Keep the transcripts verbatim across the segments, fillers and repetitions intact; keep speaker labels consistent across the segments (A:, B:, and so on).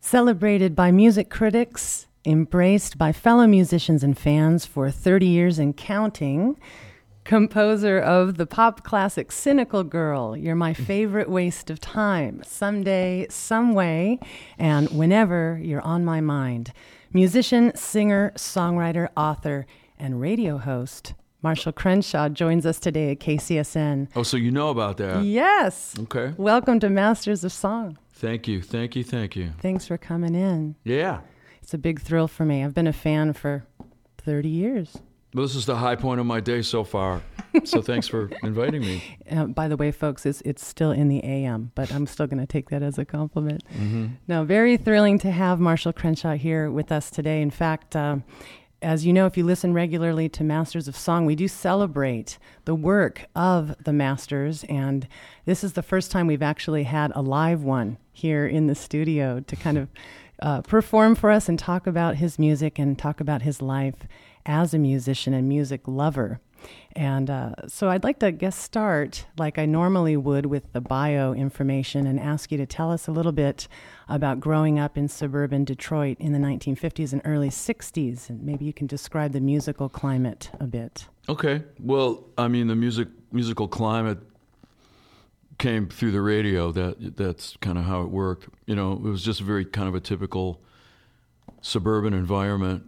A: Celebrated by music critics, embraced by fellow musicians and fans for thirty years and counting, composer of the pop classic Cynical Girl, You're My Favorite Waste of Time, Someday, Someway, and Whenever You're on My Mind. Musician, singer, songwriter, author, and radio host, Marshall Crenshaw joins us today at K C S N.
B: Oh, so you know about that?
A: Yes.
B: Okay.
A: Welcome to Masters of Song.
B: Thank you, thank you, thank you.
A: Thanks for coming in.
B: Yeah.
A: It's a big thrill for me. I've been a fan for thirty years.
B: Well, this is the high point of my day so far, so thanks for inviting me.
A: Uh, by the way, folks, it's, it's still in the A M, but I'm still going to take that as a compliment.
B: Mm-hmm.
A: No, very thrilling to have Marshall Crenshaw here with us today. In fact, um, as you know, if you listen regularly to Masters of Song, we do celebrate the work of the masters, and this is the first time we've actually had a live one here in the studio to kind of uh, perform for us and talk about his music and talk about his life as a musician and music lover. And uh, so I'd like to, I guess, start like I normally would with the bio information and ask you to tell us a little bit about growing up in suburban Detroit in the nineteen fifties and early sixties. And maybe you can describe the musical climate a bit.
B: Okay. Well, I mean, the music musical climate came through the radio. That That's kind of how it worked. You know, it was just very kind of a typical suburban environment.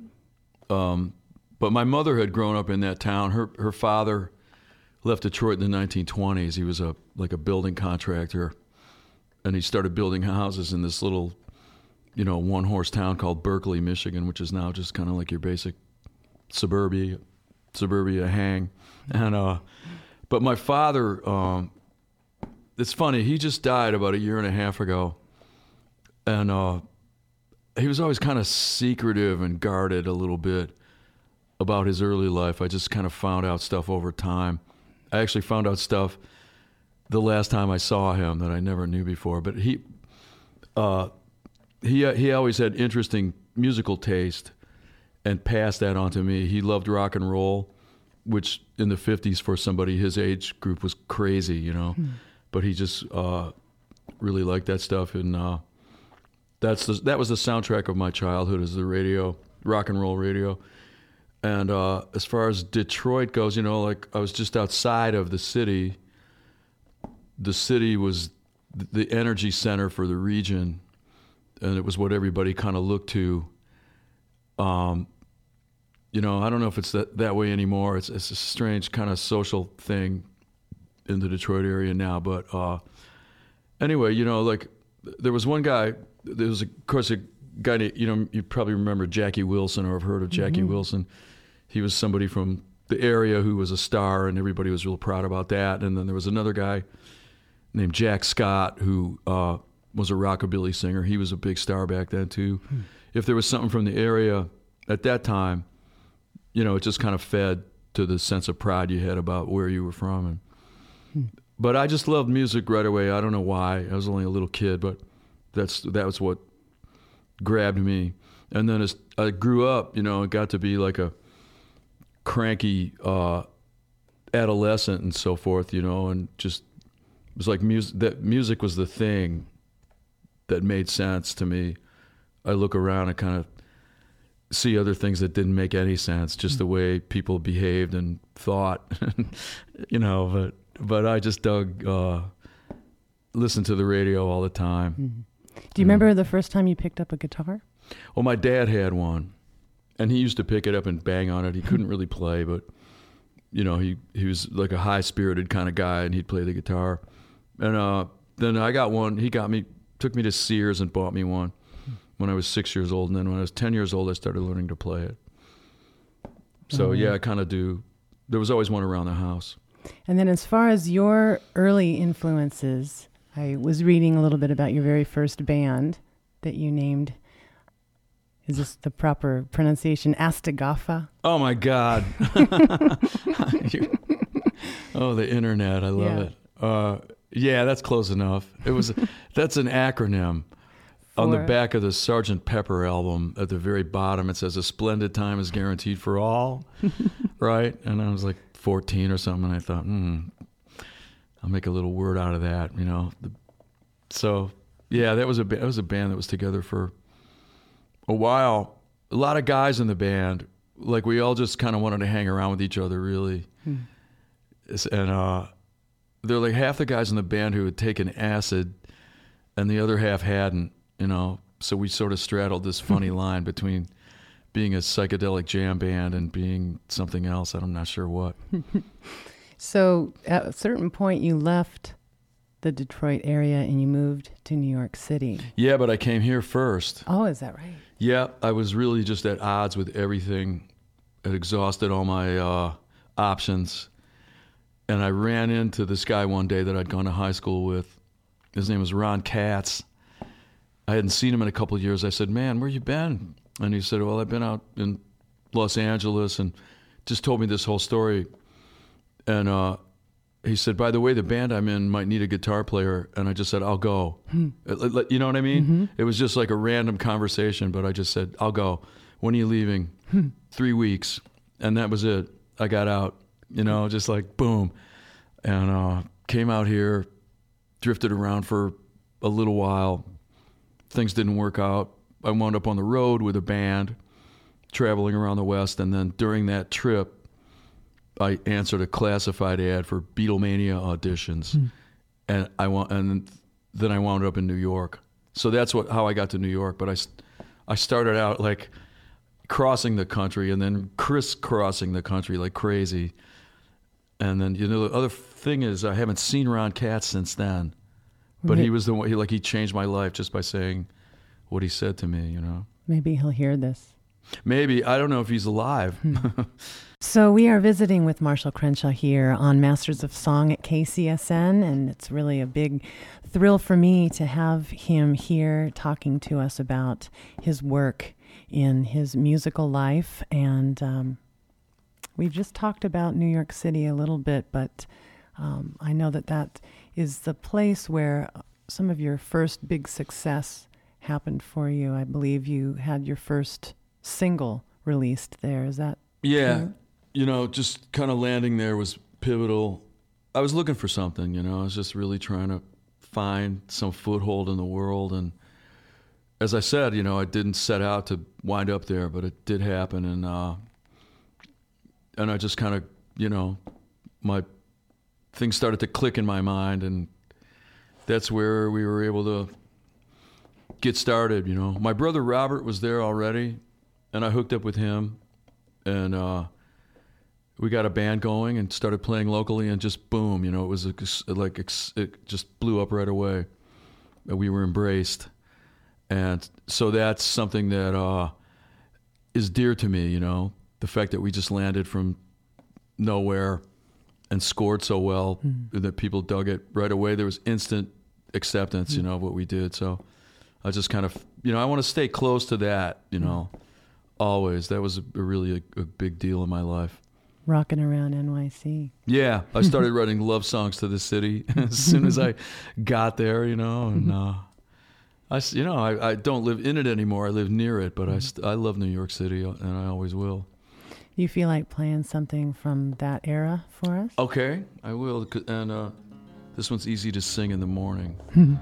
B: Um But my mother had grown up in that town. Her her father left Detroit in the nineteen twenties. He was a like a building contractor, and he started building houses in this little, you know, one horse town called Berkeley, Michigan, which is now just kind of like your basic suburbia suburbia hang. And uh, but my father, um, it's funny. He just died about a year and a half ago, and uh, he was always kind of secretive and guarded a little bit about his early life. I just kind of found out stuff over time. I actually found out stuff the last time I saw him that I never knew before. But he, uh, he, uh, he always had interesting musical taste, and passed that on to me. He loved rock and roll, which in the fifties for somebody his age group was crazy, you know. Hmm. But he just uh, really liked that stuff, and uh, that's the, that was the soundtrack of my childhood, is the radio, rock and roll radio. And uh, as far as Detroit goes, you know, like I was just outside of the city. The city was the energy center for the region, and it was what everybody kind of looked to. Um, you know, I don't know if it's that, that way anymore. It's, it's a strange kind of social thing in the Detroit area now. But uh, anyway, you know, like there was one guy, there was, of course, a guy, you know, you probably remember Jackie Wilson, or have heard of Jackie mm-hmm. Wilson. He was somebody from the area who was a star, and everybody was real proud about that. And then there was another guy named Jack Scott, who uh, was a rockabilly singer. He was a big star back then, too. Hmm. If there was something from the area at that time, you know, it just kind of fed to the sense of pride you had about where you were from. And, hmm. But I just loved music right away. I don't know why. I was only a little kid, but that's that was what grabbed me. And then as I grew up, you know, it got to be like a cranky uh, adolescent and so forth, you know, and just it was like music. That music was the thing that made sense to me. I look around and kind of see other things that didn't make any sense, just the way people behaved and thought, you know. But but I just dug, uh, listened to the radio all the time.
A: Mm-hmm. Do you remember the first time you picked up a guitar?
B: Well, my dad had one, and he used to pick it up and bang on it. He couldn't really play, but, you know, he, he was like a high-spirited kind of guy, and he'd play the guitar. And uh, then I got one. He got me, took me to Sears and bought me one when I was six years old. And then when I was ten years old, I started learning to play it. So, oh, yeah, I kind of do. There was always one around the house.
A: And then as far as your early influences, I was reading a little bit about your very first band that you named. Is this the proper pronunciation? Astagafa?
B: Oh, my God. Oh, the internet. I love yeah. it. Uh, yeah, that's close enough. It was. That's an acronym. For... On the back of the Sergeant Pepper album, at the very bottom, it says, "A splendid time is guaranteed for all." Right? And I was like fourteen or something, and I thought, hmm, I'll make a little word out of that, you know. The, so, yeah, that was a that was a band that was together for a while, a lot of guys in the band, like we all just kind of wanted to hang around with each other, really. Hmm. And uh, there were like half the guys in the band who had taken acid, and the other half hadn't, you know. So we sort of straddled this funny line between being a psychedelic jam band and being something else. I'm not sure what.
A: So at a certain point, you left the Detroit area and you moved to New York City.
B: Yeah, but I came here first.
A: Oh, is that right?
B: Yeah, I was really just at odds with everything. I'd exhausted all my uh, options. And I ran into this guy one day that I'd gone to high school with. His name was Ron Katz. I hadn't seen him in a couple of years. I said, man, where you been? And he said, well, I've been out in Los Angeles, and just told me this whole story. And uh, he said, by the way, the band I'm in might need a guitar player. And I just said, I'll go. Hmm. You know what I mean? Mm-hmm. It was just like a random conversation, but I just said, I'll go. When are you leaving? Hmm. Three weeks. And that was it. I got out, you know, just like boom. And uh, came out here, drifted around for a little while. Things didn't work out. I wound up on the road with a band, traveling around the West. And then during that trip, I answered a classified ad for Beatlemania auditions, hmm. and I want, and then I wound up in New York. So that's what how I got to New York. But I, I started out like crossing the country, and then crisscrossing the country like crazy. And then, you know, the other thing is I haven't seen Ron Katz since then, but Maybe. he was the one. He like he changed my life just by saying what he said to me. You know.
A: Maybe he'll hear this.
B: Maybe. I don't know if he's alive.
A: Hmm. So we are visiting with Marshall Crenshaw here on Masters of Song at K C S N, and it's really a big thrill for me to have him here talking to us about his work in his musical life. And um, we've just talked about New York City a little bit, but um, I know that that is the place where some of your first big success happened for you. I believe you had your first single released there. Is that
B: Yeah.
A: true?
B: You know, just kind of landing there was pivotal. I was looking for something, you know. I was just really trying to find some foothold in the world. And as I said, you know, I didn't set out to wind up there, but it did happen. And uh, and I just kind of, you know, my things started to click in my mind. And that's where we were able to get started, you know. My brother Robert was there already, and I hooked up with him. And uh, we got a band going and started playing locally, and just boom, you know, it was a, like it just blew up right away. We were embraced, and so that's something that uh, is dear to me. You know, the fact that we just landed from nowhere and scored so well mm-hmm. that people dug it right away. There was instant acceptance, mm-hmm. you know, of what we did. So I just kind of, you know, I want to stay close to that. You know, mm-hmm. always. That was a, a really a, a big deal in my life.
A: Rocking around N Y C.
B: Yeah, I started writing love songs to the city as soon as I got there, you know, and uh, I, you know, I, I don't live in it anymore. I live near it, but I, st- I love New York City, and I always will.
A: You feel like playing something from that era for us?
B: Okay, I will, and uh, this one's easy to sing in the morning.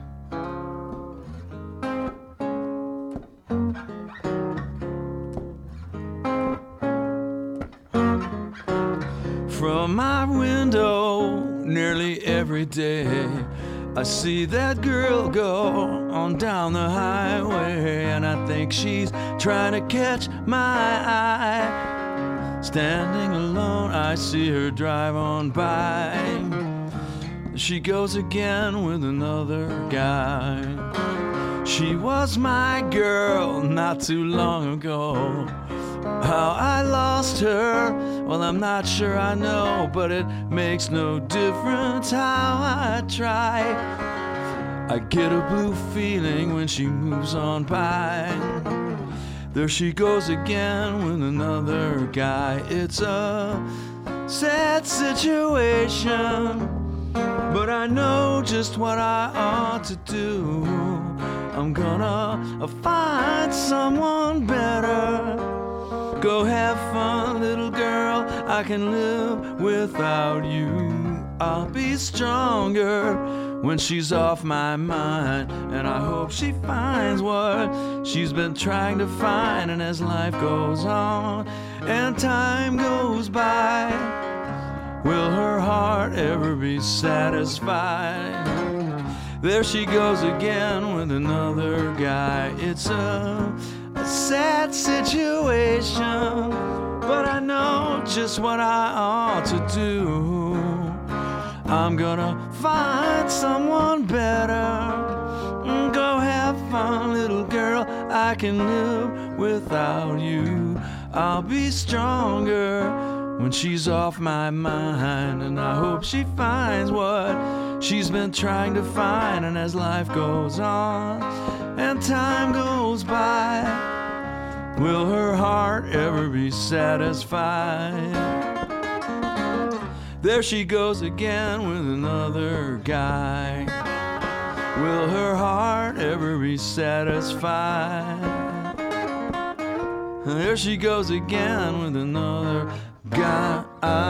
B: From my window, nearly every day, I see that girl go on down the highway, and I think she's trying to catch my eye. Standing alone, I see her drive on by. She goes again with another guy. She was my girl not too long ago. How I lost her, well, I'm not sure I know, but it makes no difference how I try. I get a blue feeling when she moves on by. There she goes again with another guy. It's a sad situation, but I know just what I ought to do. I'm gonna find someone better. Go have fun, little girl, I can live without you. I'll be stronger when she's off my mind. And I hope she finds what she's been trying to find. And as life goes on and time goes by, will her heart ever be satisfied? There she goes again with another guy. It's a, a sad situation, but I know just what I ought to do. I'm gonna find someone better. Go have fun, little girl, I can live without you. I'll be stronger when she's off my mind. And I hope she finds what she's been trying to find. And as life goes on and time goes by, will her heart ever be satisfied? There she goes again with another guy. Will her heart ever be satisfied? There she goes again with another guy.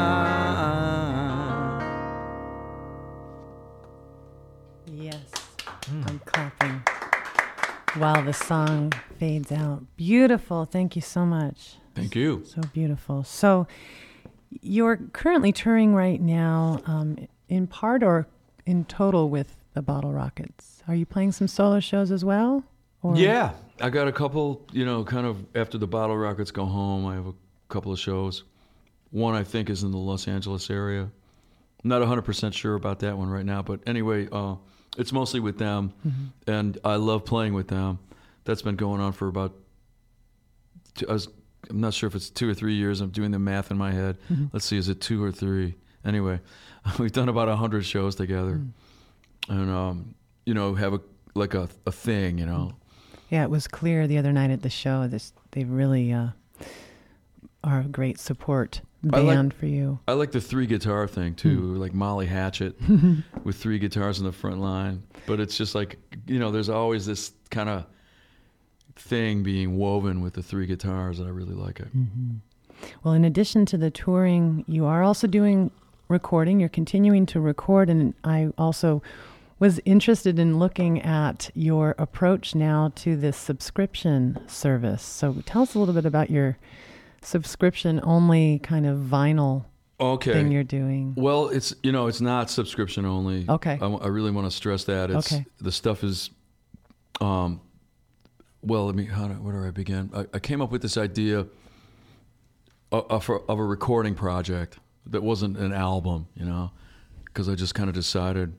A: Yes, mm. I'm clapping while the song fades out. Beautiful. Thank you so much.
B: Thank you.
A: So beautiful. So you're currently touring right now, um, in part or in total with the Bottle Rockets. Are you playing some solo shows as well? Or?
B: Yeah, I got a couple, you know, kind of after the Bottle Rockets go home, I have a couple of shows. One I think is in the Los Angeles area. I'm not one hundred percent sure about that one right now, but anyway, uh, it's mostly with them, mm-hmm. and I love playing with them. That's been going on for about, two, I was, I'm not sure if it's two or three years. I'm doing the math in my head. Mm-hmm. Let's see, is it two or three? Anyway, we've done about one hundred shows together, mm. and, um, you know, have a like a, a thing, you know.
A: Yeah, it was clear the other night at the show. This they really uh, are a great support band
B: like,
A: for you.
B: I like the three guitar thing too, mm. like Molly Hatchet with three guitars in the front line. But it's just like, you know, there's always this kind of thing being woven with the three guitars, and I really like it.
A: Mm-hmm. Well, in addition to the touring, you are also doing recording. You're continuing to record, and I also was interested in looking at your approach now to this subscription service. So tell us a little bit about your subscription-only kind of vinyl
B: okay.
A: thing you're doing.
B: Well, it's, you know, it's not subscription only.
A: Okay.
B: I, I really want to stress that. It's,
A: okay.
B: The stuff is, um, well, let me, how do, where do I begin? I, I came up with this idea of, of, of a recording project that wasn't an album, you know, because I just kind of decided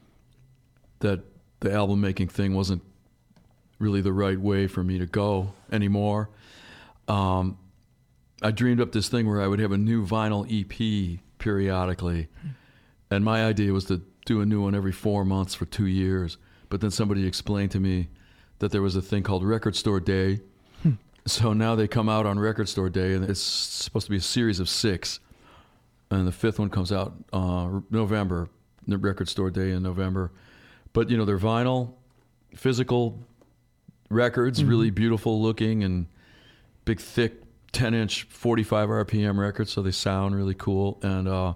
B: that the album making thing wasn't really the right way for me to go anymore. Um, I dreamed up this thing where I would have a new vinyl E P periodically, and my idea was to do a new one every four months for two years. But then somebody explained to me that there was a thing called Record Store Day. Hmm. So now they come out on Record Store Day, and it's supposed to be a series of six. And the fifth one comes out uh, November, the Record Store Day in November. But, you know, they're vinyl, physical records, mm-hmm. really beautiful looking and big, thick, ten-inch, forty-five R P M records, so they sound really cool. And uh,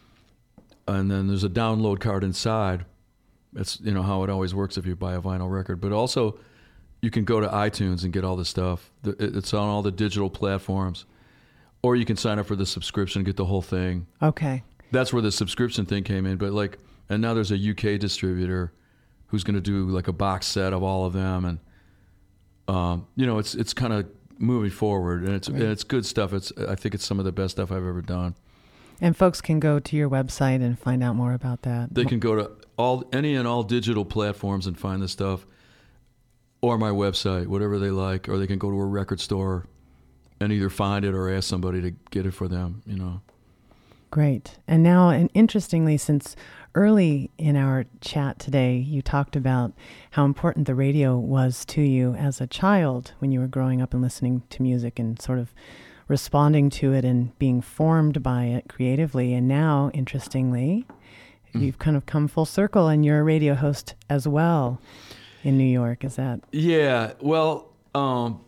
B: and then there's a download card inside. It's, you know, how it always works if you buy a vinyl record. But also, you can go to iTunes and get all this stuff. It's on all the digital platforms. Or you can sign up for the subscription and get the whole thing.
A: Okay.
B: That's where the subscription thing came in. But, like, and now there's a U K distributor who's going to do like a box set of all of them, and um, you know, it's it's kind of moving forward, and it's right. and it's good stuff. It's I think it's some of the best stuff I've ever done.
A: And folks can go to your website and find out more about that.
B: They can go to all any and all digital platforms and find the stuff, or my website, whatever they like, or they can go to a record store and either find it or ask somebody to get it for them. You know.
A: Great. And now, and interestingly, since early in our chat today, you talked about how important the radio was to you as a child when you were growing up and listening to music and sort of responding to it and being formed by it creatively. And now, interestingly, mm. you've kind of come full circle and you're a radio host as well in New York. Is that?
B: Yeah. Well, um,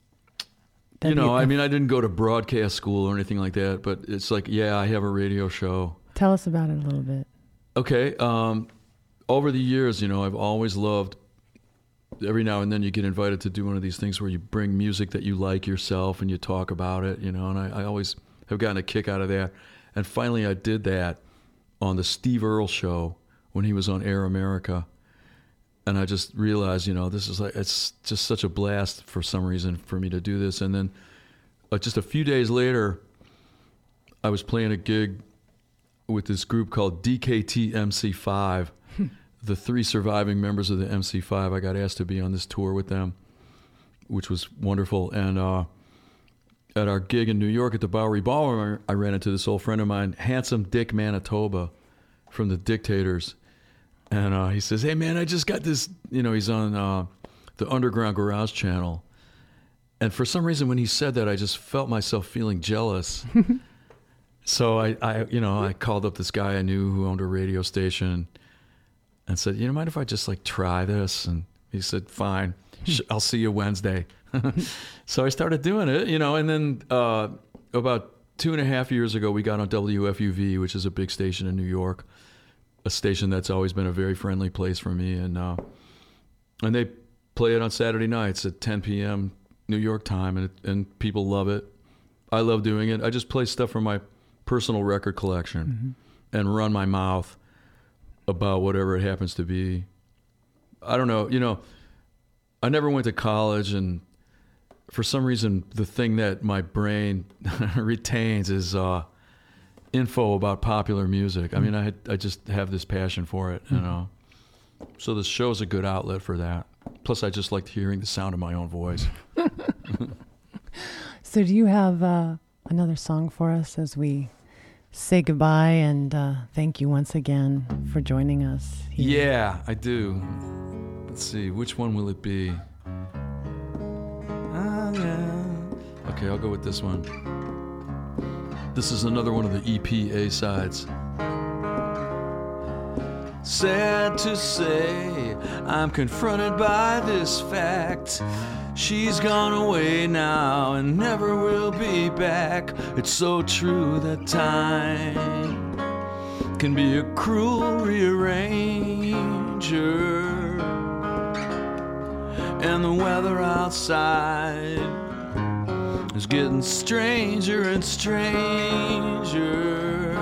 B: you know, I mean, I didn't go to broadcast school or anything like that, but it's like, yeah, I have a radio show.
A: Tell us about it a little bit.
B: Okay. Um, over the years, you know, I've always loved, every now and then you get invited to do one of these things where you bring music that you like yourself and you talk about it, you know, and I, I always have gotten a kick out of that. And finally I did that on the Steve Earle show when he was on Air America. And I just realized, you know, this is like, it's just such a blast for some reason for me to do this. And then uh, just a few days later, I was playing a gig with this group called D K T M C five. The three surviving members of the M C five. I got asked to be on this tour with them, which was wonderful. And uh, at our gig in New York at the Bowery Ballroom, I ran into this old friend of mine, Handsome Dick Manitoba from the Dictators. And uh, he says, hey, man, I just got this, you know, he's on uh, the Underground Garage channel. And for some reason, when he said that, I just felt myself feeling jealous. So I, I, you know, I called up this guy I knew who owned a radio station and said, you know, mind if I just like try this? And he said, fine, I'll see you Wednesday. So I started doing it, you know, and then uh, about two and a half years ago, we got on W F U V, which is a big station in New York. A station that's always been a very friendly place for me, and uh, and they play it on Saturday nights at ten p.m. New York time, and it, and people love it. I love doing it. I just play stuff from my personal record collection mm-hmm. and run my mouth about whatever it happens to be. I don't know, you know, I never went to college, and for some reason, the thing that my brain retains is uh, info about popular music. I mean, I I just have this passion for it, you know. So the show's a good outlet for that. Plus, I just liked hearing the sound of my own voice.
A: So do you have uh, another song for us as we say goodbye and uh, thank you once again for joining us here?
B: Yeah, I do. Let's see, which one will it be? Ah, yeah. Okay, I'll go with this one. This is another one of the E P A-sides. Sad to say, I'm confronted by this fact. She's gone away now and never will be back. It's so true that time can be a cruel rearranger. And the weather outside is getting stranger and stranger.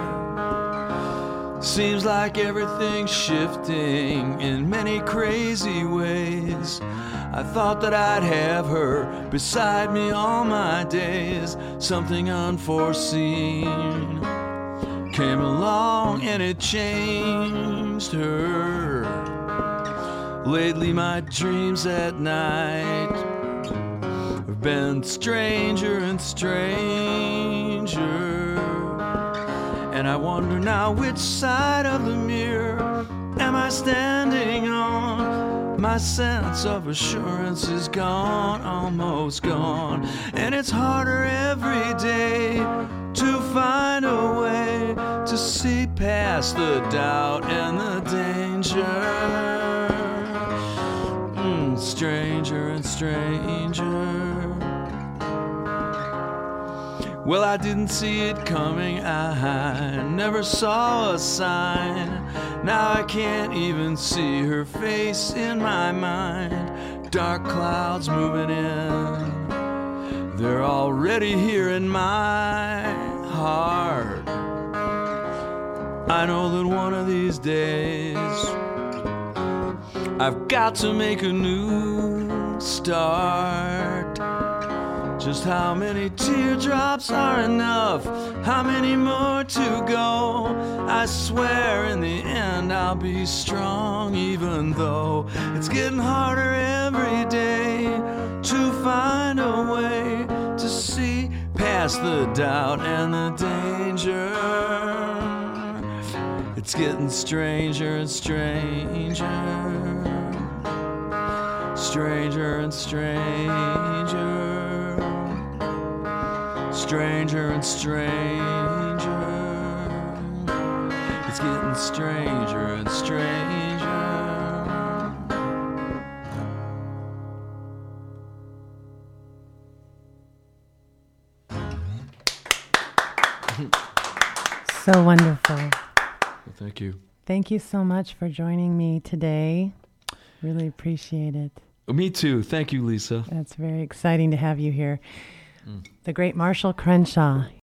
B: Seems like everything's shifting in many crazy ways. I thought that I'd have her beside me all my days. Something unforeseen came along and it changed her. Lately my dreams at night have been stranger and stranger. And I wonder now, which side of the mirror am I standing on? My sense of assurance is gone, almost gone. And it's harder every day to find a way to see past the doubt and the danger. Mm, stranger and stranger. Well, I didn't see it coming, I never saw a sign. Now I can't even see her face in my mind. Dark clouds moving in, they're already here in my heart. I know that one of these days I've got to make a new start. Just how many teardrops are enough? How many more to go? I swear in the end I'll be strong, even though it's getting harder every day to find a way to see past the doubt and the danger. It's getting stranger and stranger. Stranger and stranger. Stranger and stranger. It's getting stranger and stranger.
A: So wonderful.
B: Well, thank you.
A: Thank you so much for joining me today. Really appreciate it.
B: Me too. Thank you, Lisa.
A: It's very exciting to have you here. Mm. The great Marshall Crenshaw.